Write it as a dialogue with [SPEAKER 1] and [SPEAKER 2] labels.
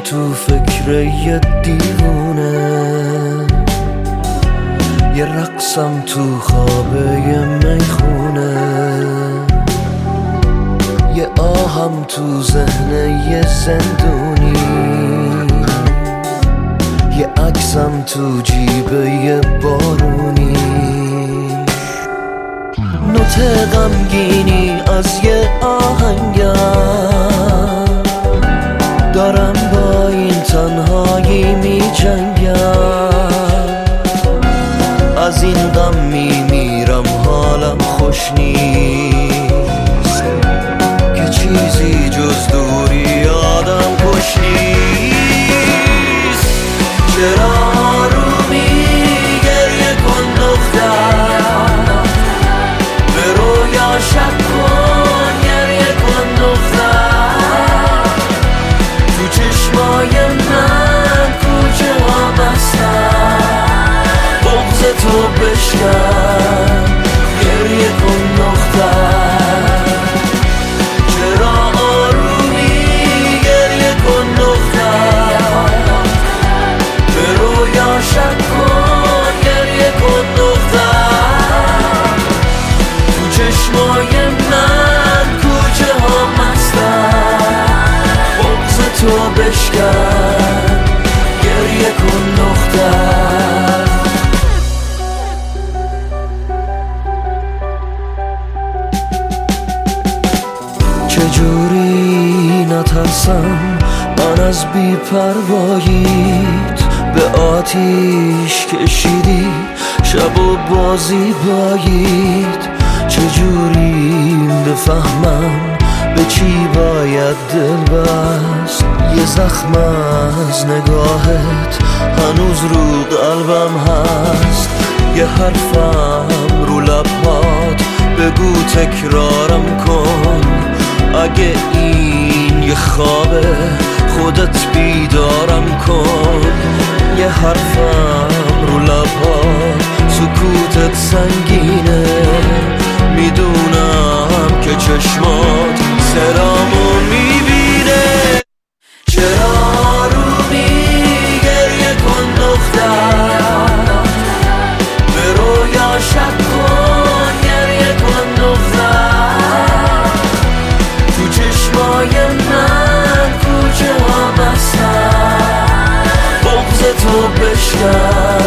[SPEAKER 1] تو فکر یه دیوونه، یه رقصم تو خوابه یه میخونه، یه آهم تو ذهن یه زندونی، یه عکسم تو جیب یه بارونی، نوت غمگینی از یه آهنگم، دارم با این تنهایی می جنگم، از این غم می میرم حالم خوش نیست، که چیزی جز دوری آدم کش نیست. چرا آرومی گریه کن دختر، به رویا شب کن گریه کن دختر، تو چشمای من کوچه ها بستن، بغض تو بشکن گریه کن دختر. چرا آرومی گریه کن دختر، به رویا شب کن گریه کن دختر، تو چشمای من کوچه ها مستن، بغض تو بشکن گریه کن دختر. چجوری نترسم من از بی‌پرواییت، به آتیش کشیدی شب و بازی بایید. چجوری بفهمم به چی باید دل بست، یه زخم از نگاهت هنوز رو قلبم هست، یه حرفم رو لبهات بگو تکرارم کن، اگه این یه خوابه خودت بیدارم کن، یه حرفم رو لبهات سکوتت سنگینه، میدونم که چشمات سرامو میبینه. چرا آرومی گریه کن دختر، به رویا شب کن گریه کن دختر، تو چشمای من کوچه ها بستن، بغض تو بشکن